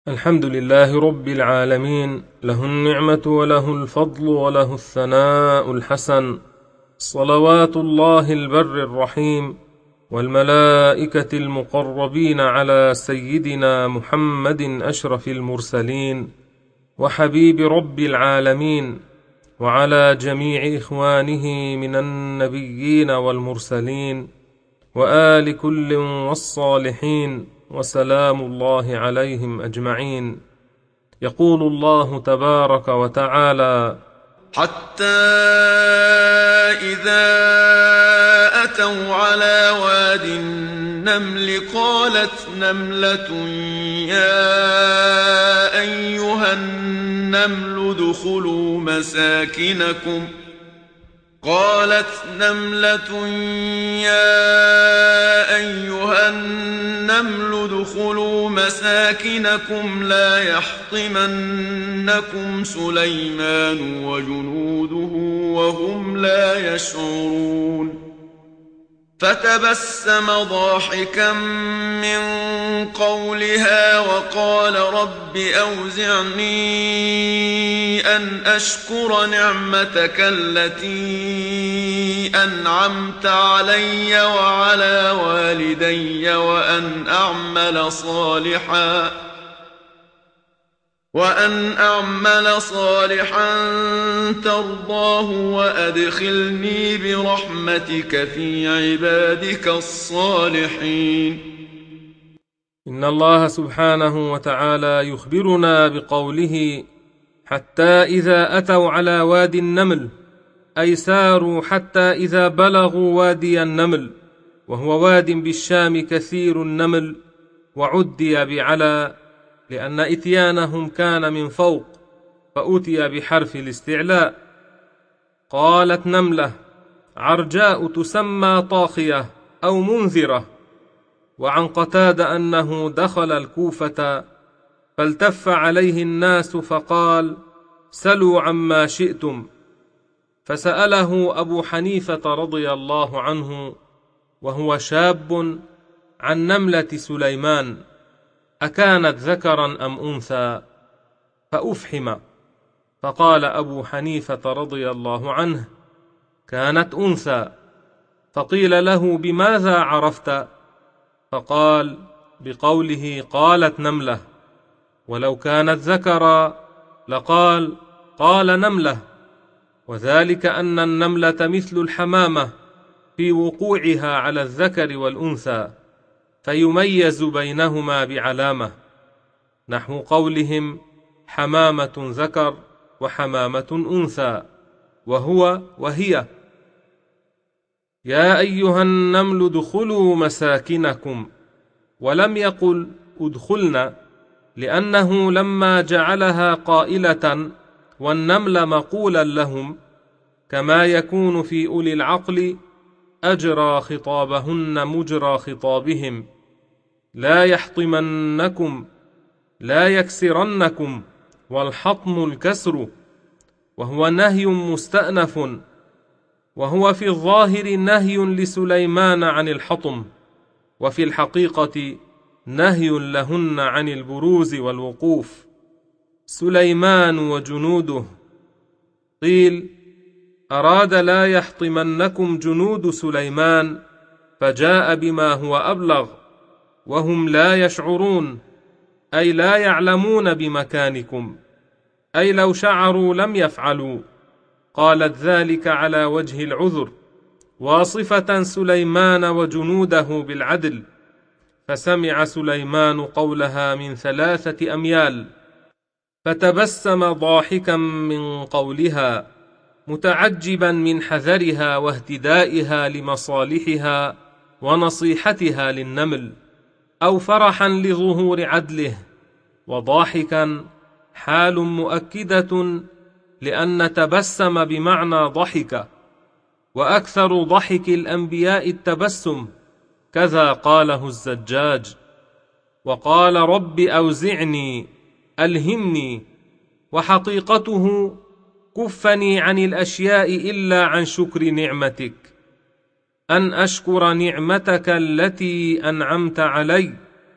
الحمد لله رب العالمين، له النعمة وله الفضل وله الثناء الحسن، صلوات الله البر الرحيم والملائكة المقربين على سيدنا محمد أشرف المرسلين وحبيب رب العالمين، وعلى جميع إخوانه من النبيين والمرسلين وآل كل والصالحين، وسلام الله عليهم أجمعين. يقول الله تبارك وتعالى: حتى إذا أتوا على واد النمل قالت نملة يا أيها النمل ادخلوا مساكنكم لا يحطمنكم سليمان وجنوده وهم لا يشعرون. فتبسم ضاحكا من قولها وقال رب أوزعني أن أشكر نعمتك التي أنعمت علي وعلى والدي وأن أعمل صالحا ترضاه وأدخلني برحمتك في عبادك الصالحين. إن الله سبحانه وتعالى يخبرنا بقوله: حتى إذا أتوا على وادي النمل، أي ساروا حتى إذا بلغوا وادي النمل، وهو واد بالشام كثير النمل، وعدي بعلى لأن إتيانهم كان من فوق، فأتي بحرف الاستعلاء. قالت نملة عرجاء تسمى طاخية أو منذرة. وعن قتادة أنه دخل الكوفة فالتف عليه الناس فقال: سلوا عما شئتم. فسأله أبو حنيفة رضي الله عنه وهو شاب عن نملة سليمان أكانت ذكرا أم أنثى؟ فأفحم، فقال أبو حنيفة رضي الله عنه: كانت أنثى. فقيل له: بماذا عرفت؟ فقال: بقوله قالت نملة، ولو كانت ذكرا لقال قال نملة، وذلك أن النملة مثل الحمامة في وقوعها على الذكر والأنثى، فيميز بينهما بعلامة، نحو قولهم حمامة ذكر وحمامة أنثى، وهو وهي. يا أيها النمل ادخلوا مساكنكم، ولم يقل ادخلن، لأنه لما جعلها قائلة والنمل مقولا لهم، كما يكون في أولي العقل، أجرى خطابهن مجرى خطابهم. لا يحطمنكم، لا يكسرنكم، والحطم الكسر، وهو نهي مستأنف، وهو في الظاهر نهي لسليمان عن الحطم، وفي الحقيقة نهي لهن عن البروز والوقوف. سليمان وجنوده. قيل: أراد لا يحطمنكم جنود سليمان، فجاء بما هو أبلغ، وهم لا يشعرون، أي لا يعلمون بمكانكم، أي لو شعروا لم يفعلوا. قالت ذلك على وجه العذر، واصفة سليمان وجنوده بالعدل، فسمع سليمان قولها من 3 أميال، فتبسم ضاحكا من قولها، متعجبا من حذرها واهتدائها لمصالحها ونصيحتها للنمل، أو فرحا لظهور عدله. وضاحكا حال مؤكدة، لأن تبسم بمعنى ضحك، وأكثر ضحك الأنبياء التبسم، كذا قاله الزجاج. وقال رب أوزعني ألهمني، وحقيقته كفني عن الأشياء إلا عن شكر نعمتك، أن أشكر نعمتك التي أنعمت علي،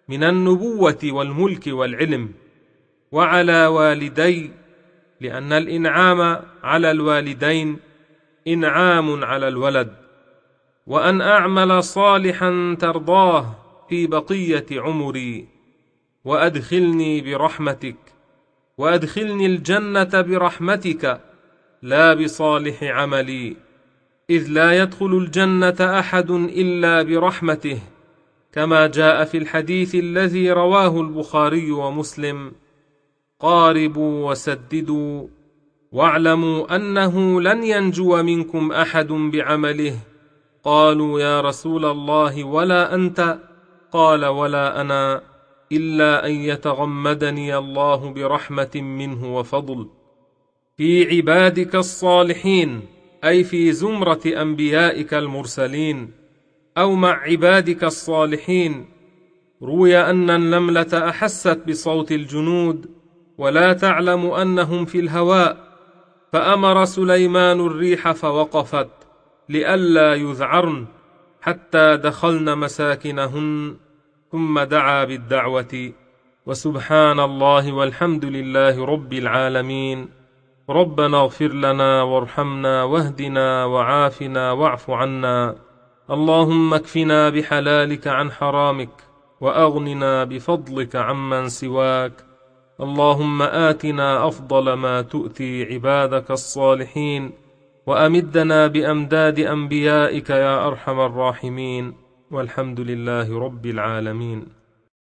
من النبوة والملك والعلم، وعلى والدي، لأن الإنعام على الوالدين إنعام على الولد، وأن أعمل صالحا ترضاه في بقية عمري، وأدخلني برحمتك، وأدخلني الجنة برحمتك لا بصالح عملي، إذ لا يدخل الجنة أحد إلا برحمته، كما جاء في الحديث الذي رواه البخاري ومسلم: قاربوا وسددوا، واعلموا أنه لن ينجو منكم أحد بعمله. قالوا: يا رسول الله ولا أنت؟ قال: ولا أنا، إلا أن يتغمدني الله برحمة منه وفضل. في عبادك الصالحين، أي في زمرة أنبيائك المرسلين، أو مع عبادك الصالحين. روي أن النملة أحست بصوت الجنود ولا تعلم أنهم في الهواء، فأمر سليمان الريح فوقفت لئلا يذعرن حتى دخلن مساكنهن، ثم دعا بالدعوة. وسبحان الله والحمد لله رب العالمين. ربنا اغفر لنا وارحمنا واهدنا وعافنا واعف عنا. اللهم اكفنا بحلالك عن حرامك، وأغننا بفضلك عمن سواك. اللهم آتنا أفضل ما تؤتي عبادك الصالحين، وأمدنا بأمداد أنبيائك يا أرحم الراحمين. والحمد لله رب العالمين.